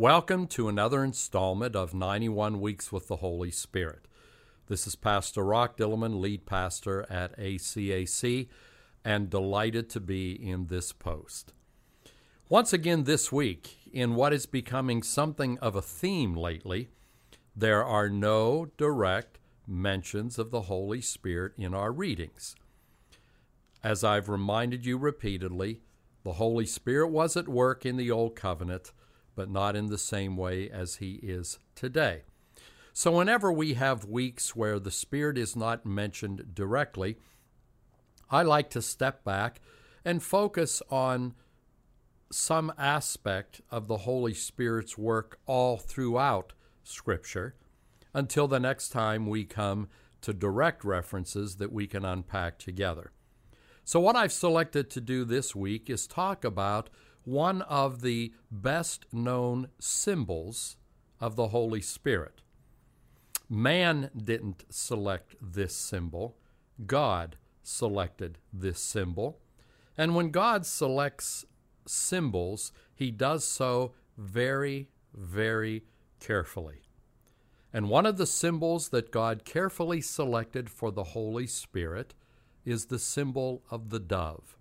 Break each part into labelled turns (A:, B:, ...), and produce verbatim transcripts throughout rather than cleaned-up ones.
A: Welcome to another installment of ninety-one Weeks with the Holy Spirit. This is Pastor Rock Dillman, lead pastor at A C A C, and delighted to be in this post. Once again this week, in what is becoming something of a theme lately, there are no direct mentions of the Holy Spirit in our readings. As I've reminded you repeatedly, the Holy Spirit was at work in the Old Covenant, but not in the same way as he is today. So whenever we have weeks where the Spirit is not mentioned directly, I like to step back and focus on some aspect of the Holy Spirit's work all throughout Scripture until the next time we come to direct references that we can unpack together. So what I've selected to do this week is talk about one of the best-known symbols of the Holy Spirit. Man didn't select this symbol. God selected this symbol. And when God selects symbols, he does so very, very carefully. And one of the symbols that God carefully selected for the Holy Spirit is the symbol of the dove.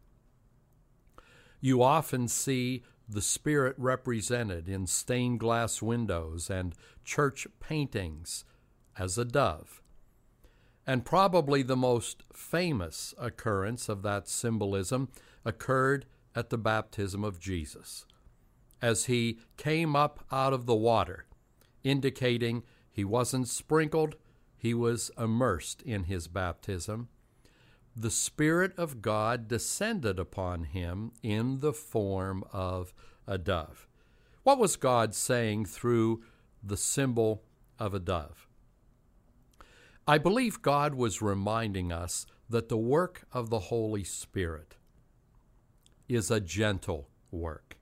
A: You often see the Spirit represented in stained glass windows and church paintings as a dove. And probably the most famous occurrence of that symbolism occurred at the baptism of Jesus, as he came up out of the water, indicating he wasn't sprinkled, he was immersed in his baptism. The Spirit of God descended upon him in the form of a dove. What was God saying through the symbol of a dove? I believe God was reminding us that the work of the Holy Spirit is a gentle work.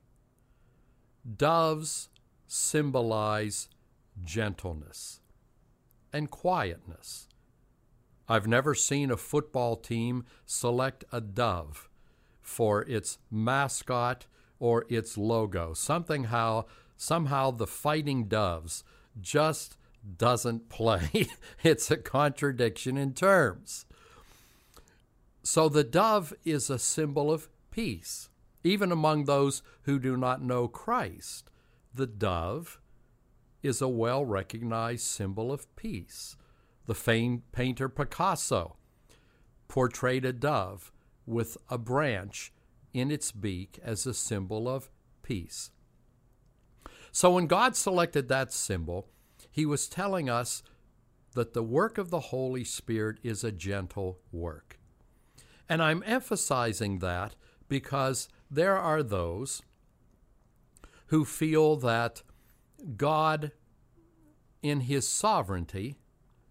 A: Doves symbolize gentleness and quietness. I've never seen a football team select a dove for its mascot or its logo. Something how, somehow the Fighting Doves just doesn't play. It's a contradiction in terms. So the dove is a symbol of peace. Even among those who do not know Christ, the dove is a well-recognized symbol of peace. The famed painter Picasso portrayed a dove with a branch in its beak as a symbol of peace. So when God selected that symbol, he was telling us that the work of the Holy Spirit is a gentle work. And I'm emphasizing that because there are those who feel that God, in his sovereignty,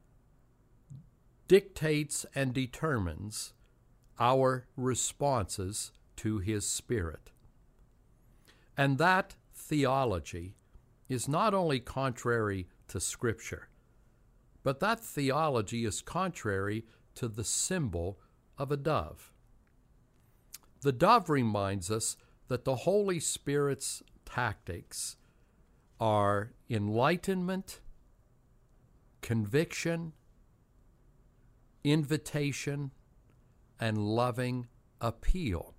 A: dictates and determines our responses to his Spirit. And that theology is not only contrary to Scripture, but that theology is contrary to the symbol of a dove. The dove reminds us that the Holy Spirit's tactics are enlightenment, conviction, invitation, and loving appeal.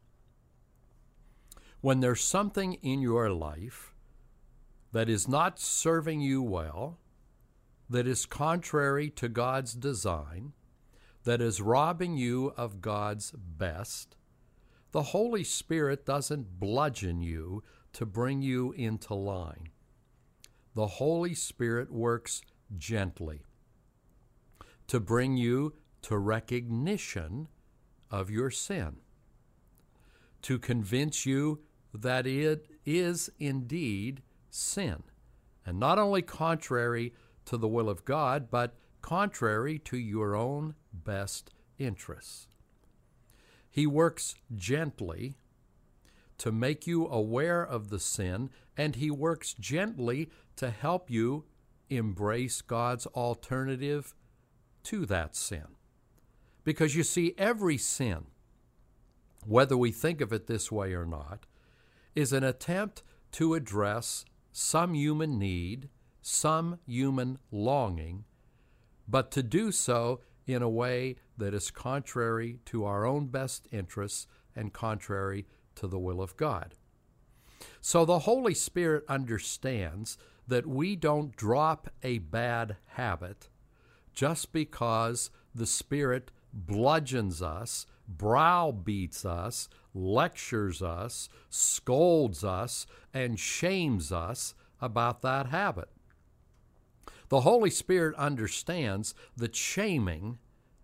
A: When there's something in your life that is not serving you well, that is contrary to God's design, that is robbing you of God's best, the Holy Spirit doesn't bludgeon you to bring you into line. The Holy Spirit works gently to bring you to recognition of your sin, to convince you that it is indeed sin, and not only contrary to the will of God, but contrary to your own best interests. He works gently to make you aware of the sin, and he works gently to help you embrace God's alternative to that sin. Because you see, every sin, whether we think of it this way or not, is an attempt to address some human need, some human longing, but to do so in a way that is contrary to our own best interests and contrary to the will of God. So the Holy Spirit understands that we don't drop a bad habit just because the Spirit bludgeons us, browbeats us, lectures us, scolds us, and shames us about that habit. The Holy Spirit understands that shaming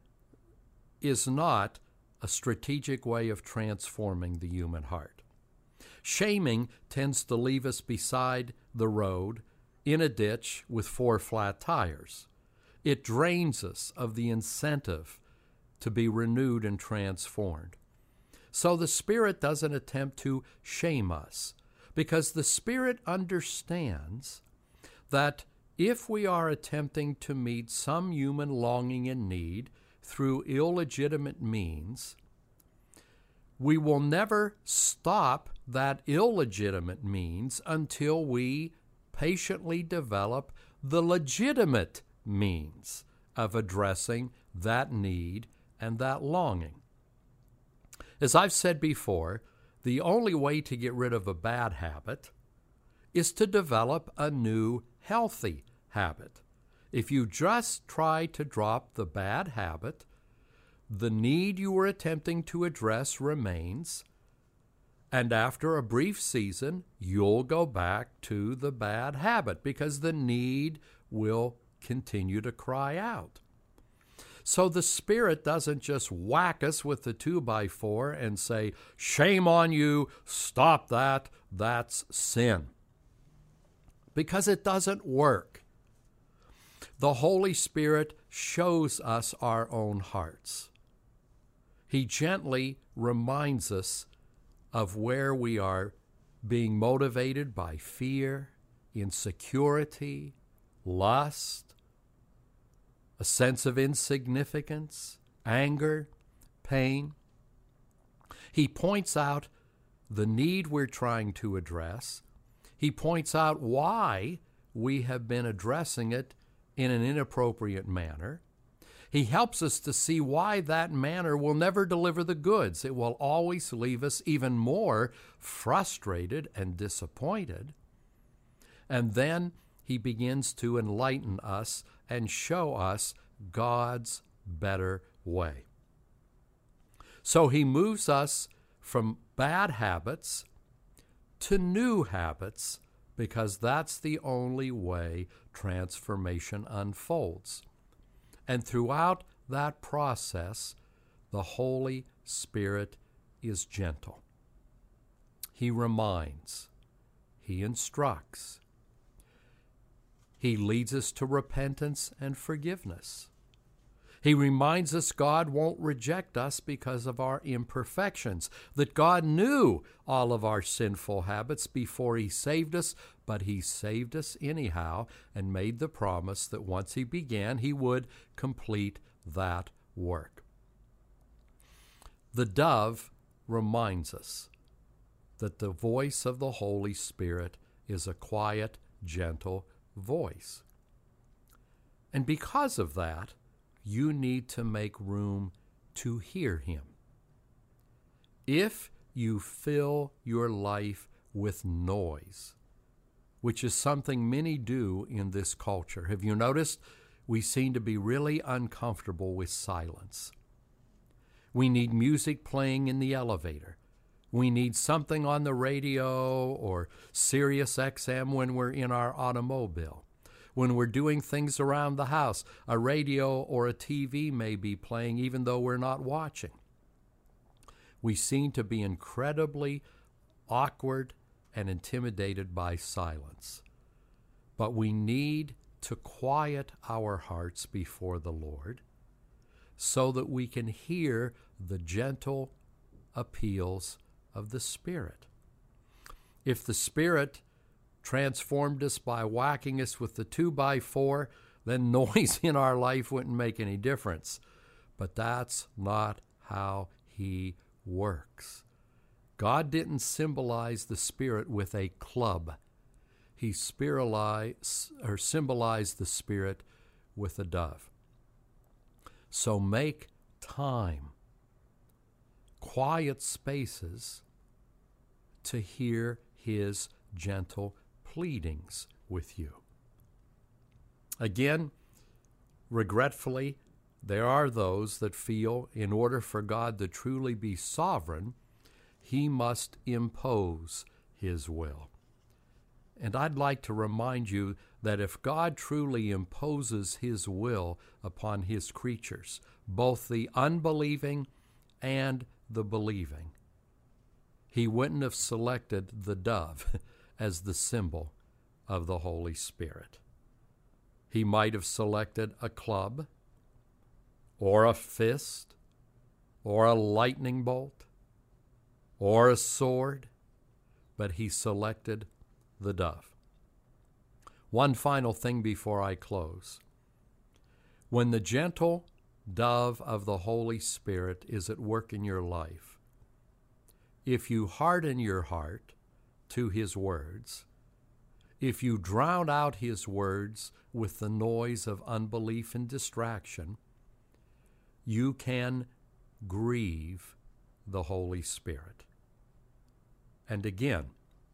A: is not a strategic way of transforming the human heart. Shaming tends to leave us beside the road in a ditch with four flat tires. It drains us of the incentive to be renewed and transformed. So the Spirit doesn't attempt to shame us, because the Spirit understands that if we are attempting to meet some human longing and need through illegitimate means, we will never stop that illegitimate means until we patiently develop the legitimate means of addressing that need and that longing. As I've said before, the only way to get rid of a bad habit is to develop a new healthy habit. If you just try to drop the bad habit, the need you were attempting to address remains, and after a brief season, you'll go back to the bad habit because the need will continue to cry out. So the Spirit doesn't just whack us with the two by four and say, shame on you, stop that, that's sin. Because it doesn't work. The Holy Spirit shows us our own hearts. He gently reminds us of where we are being motivated by fear, insecurity, lust, a sense of insignificance, anger, pain. He points out the need we're trying to address. He points out why we have been addressing it in an inappropriate manner. He helps us to see why that manner will never deliver the goods. It will always leave us even more frustrated and disappointed. And then he begins to enlighten us and show us God's better way. So he moves us from bad habits to new habits, because that's the only way transformation unfolds. And throughout that process, the Holy Spirit is gentle. He reminds, he instructs, he leads us to repentance and forgiveness. He reminds us God won't reject us because of our imperfections, that God knew all of our sinful habits before he saved us, but he saved us anyhow and made the promise that once he began, he would complete that work. The dove reminds us that the voice of the Holy Spirit is a quiet, gentle voice. And because of that, you need to make room to hear him. If you fill your life with noise, which is something many do in this culture, have you noticed we seem to be really uncomfortable with silence? We need music playing in the elevator. We need something on the radio or Sirius X M when we're in our automobile. When we're doing things around the house, a radio or a T V may be playing even though we're not watching. We seem to be incredibly awkward and intimidated by silence. But we need to quiet our hearts before the Lord so that we can hear the gentle appeals of the Spirit. If the Spirit transformed us by whacking us with the two by four, then noise in our life wouldn't make any difference. But that's not how he works. God didn't symbolize the Spirit with a club. he spiralized, or symbolized the Spirit with a dove. So make time, quiet spaces, to hear his gentle pleadings with you. Again, regretfully, there are those that feel in order for God to truly be sovereign, he must impose his will. And I'd like to remind you that if God truly imposes his will upon his creatures, both the unbelieving and the believing, he wouldn't have selected the dove as the symbol of the Holy Spirit. He might have selected a club, or a fist, or a lightning bolt, or a sword, but he selected the dove. One final thing before I close. When the gentle dove of the Holy Spirit is at work in your life, if you harden your heart to his words, if you drown out his words with the noise of unbelief and distraction, you can grieve the Holy Spirit. And again,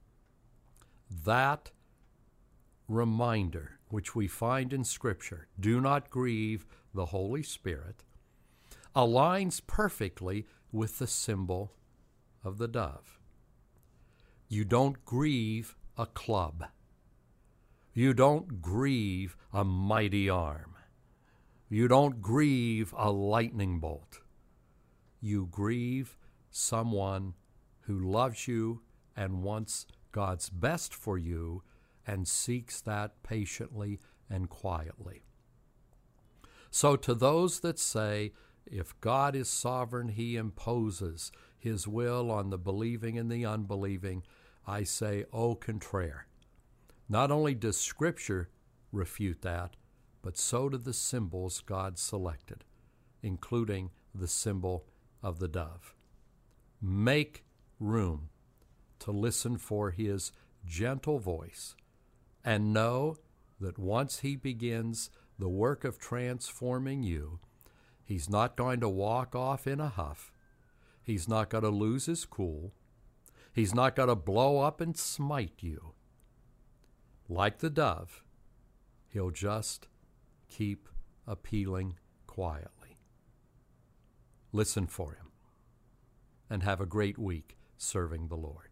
A: that reminder which we find in Scripture, do not grieve the Holy Spirit, aligns perfectly with the symbol of the dove. You don't grieve a club. You don't grieve a mighty arm. You don't grieve a lightning bolt. You grieve someone who loves you and wants God's best for you and seeks that patiently and quietly. So to those that say, if God is sovereign, he imposes his will on the believing and the unbelieving, I say, au contraire. Not only does Scripture refute that, but so do the symbols God selected, including the symbol of the dove. Make room to listen for his gentle voice, and know that once he begins the work of transforming you, he's not going to walk off in a huff. He's not going to lose his cool. He's not going to blow up and smite you. Like the dove, he'll just keep appealing quietly. Listen for him, and have a great week serving the Lord.